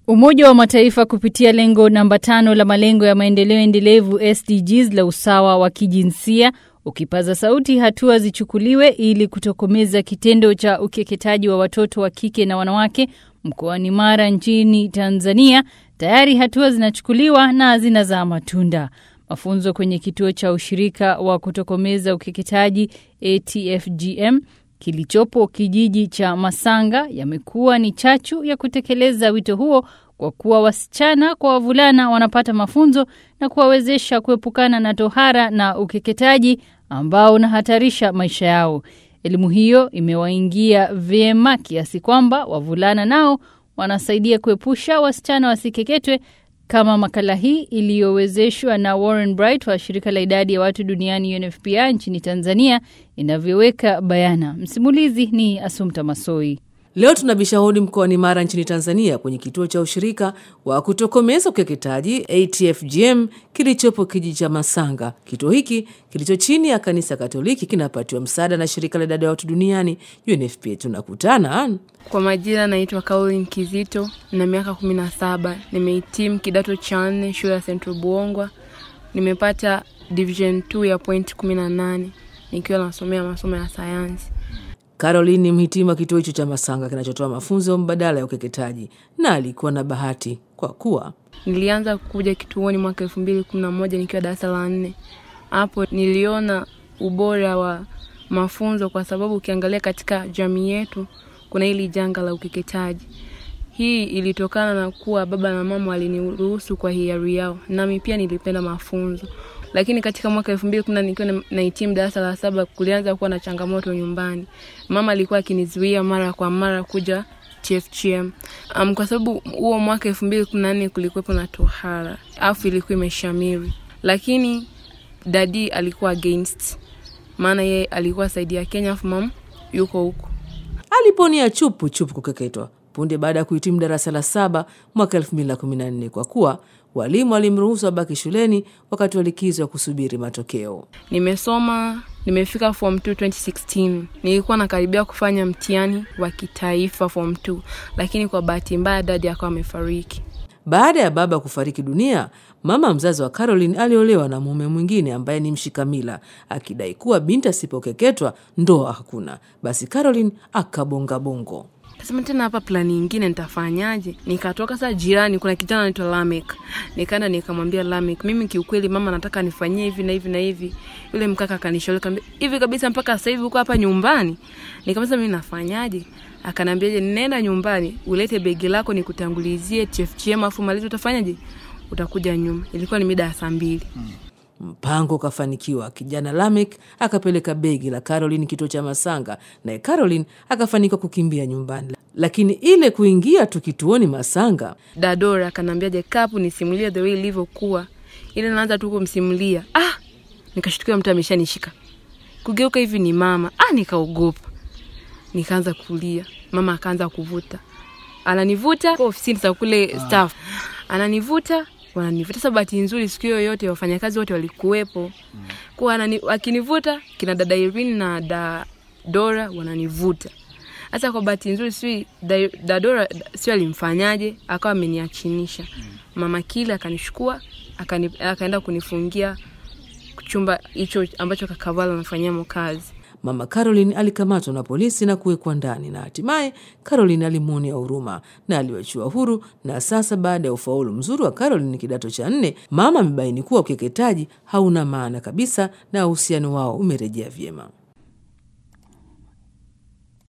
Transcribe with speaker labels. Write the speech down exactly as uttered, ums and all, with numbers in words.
Speaker 1: Umoja wa Mataifa kupitia lengo namba tano la malengo ya maendeleo endelevu S D Gs la usawa wa kijinsia ukipaza sauti hatua zichukuliwe ili kutokomeza kitendo cha ukeketaji wa watoto wa kike na wanawake mkoani Mara nchini Tanzania. Tayari hatua zinachukuliwa na zinazaa matunda. Mafunzo kwenye kituo cha ushirika wa kutokomeza ukeketaji A T F G M kilichopo kijiji cha Masanga yamekuwa ni chachu ya kutekeleza wito huo, kwa kuwa wasichana kwa wavulana wanapata mafunzo na kuwawezesha kuepukana na tohara na ukeketaji ambao unahatarisha maisha yao. Elimu hiyo imewaingia vyema kiasi kwamba wavulana nao wanasaidia kuepusha wasichana wasikeketwe, kama makala hii iliyowezeshwa na Warren Bright wa shirika la idadi ya watu duniani U N F P A nchini Tanzania inavyoweka bayana. Msimulizi ni Asumta Masoi.
Speaker 2: Leo tunabisha hodi mkoani Mara nchini Tanzania kwenye kituo cha ushirika wa kutokomeza ukeketaji A T F G M kilichopo kijiji cha Masanga. Kituo hiki kilicho chini ya kanisa Katoliki kinapatiwa msaada na shirika la idadi ya watu duniani U N F P A. Tunakutana.
Speaker 3: Kwa majina naitwa Caroline Kizito na miaka kumi na saba. Nimehitimu kidato cha nne shule ya Central Buongwa. Nimepata division two ya point kumi na nane nikiwa nasomea masomo ya sayansi.
Speaker 2: Caroline ni mhitimu wa kituo hicho cha Masanga kinachotoa mafunzo mbadala ya ukeketaji, na alikuwa na bahati kwa kuwa
Speaker 3: nilianza kuja kituoni mwaka elfu mbili kumi na moja nikiwa darasa la nne. Hapo niliona ubora wa mafunzo, kwa sababu ukiangalia katika jamii yetu kuna hili janga la ukeketaji. Hii ilitokana na kuwa baba na mama waliniruhusu kwa hiari yao, nami pia nilipenda mafunzo. Lakini katika mwaka elfu mbili kumi na nane nikiwa nahitimu darasa la saba kulianza kuwa na changamoto nyumbani. Mama alikuwa akinizuia mara kwa mara kuja T F G M. Um, kwa sababu huo mwaka elfu mbili kumi na nane kulikuwa na tohara. Afu ilikuwa imeshamiri. Lakini daddy alikuwa against. Maana yeye alikuwa saidia Kenya, afu mama yuko huko.
Speaker 2: Aliponia chupu chupu kukeketwa punde baada ya kuhitimu darasa la saba mwaka elfu mbili kumi na nne, kwa kuwa walimu walimruhusu abaki shuleni wakati wa likizo ya kusubiri matokeo.
Speaker 3: Nimesoma, nimefika form two twenty sixteen. Nilikuwa nakaribia kufanya mtihani wa kitaifa form two, lakini kwa bahati mbaya dadi akawa amefariki.
Speaker 2: Baada ya baba kufariki dunia, mama mzazi wa Caroline aliolewa na mume mwingine ambaye ni mshikamila, akidai kuwa binti asipokeketwa ndoa hakuna. Basi Caroline akabonga bongo.
Speaker 3: Kasema tena hapa plani nyingine nitafanyaje? Nikatoka saa jirani kuna kijana anaitwa Lamek. Nikaenda nikamwambia Lamek, mimi kiukweli mama nataka nifanyie hivi na hivi na hivi. Yule mkaka akanishauri kaniambia, hivi kabisa mpaka sasa hivi uko hapa nyumbani? Nikamwambia mimi nafanyaje? Akaniambia je, nenda nyumbani ulete begi lako nikutangulizie T F G M, afu malizo utafanyaje? Utakuja nyuma. Ilikuwa ni mida ya saa mbili. Hmm.
Speaker 2: Mpango kafanikiwa. Kijana Lamek akapeleka begi la Caroline kituo cha Masanga, na Caroline akafanikiwa kukimbia nyumbani. Lakini ile kuingia tu kituoni Masanga,
Speaker 3: Dadora akanambia je kapu nisimulie the way ilivyokuwa. Ile naanza tu kumsimulia. Ah! Nikashtukia mtu ameshanishika. Kugeuka hivi ni mama. Ah, nikaogopa. Nikaanza kulia. Mama akaanza kuvuta. Ananivuta kwa ofisini za kule staff. Ananivuta wananivuta. Sasa bahati nzuri siku hiyo yote wafanyakazi wote walikuwepo. Kwa anani wakinivuta kina dada Irene na da Dora wananivuta. Sasa kwa bahati nzuri si da, da Dora sio alimfanyaje, akawa ameniachinisha. Mama kile akanishukua, akani, akaenda kunifungia chumba hicho ambacho kakavala anafanyia kazi.
Speaker 2: Mama Caroline alikamatwa na polisi na kuwekwa ndani, na hatimaye Caroline alimuonea huruma na aliwachiwa huru. Na sasa baada ya ufaulu mzuri wa Caroline kidato cha nne, mama amebaini kuwa ukeketaji hauna maana kabisa na uhusiano wao umerejea vyema.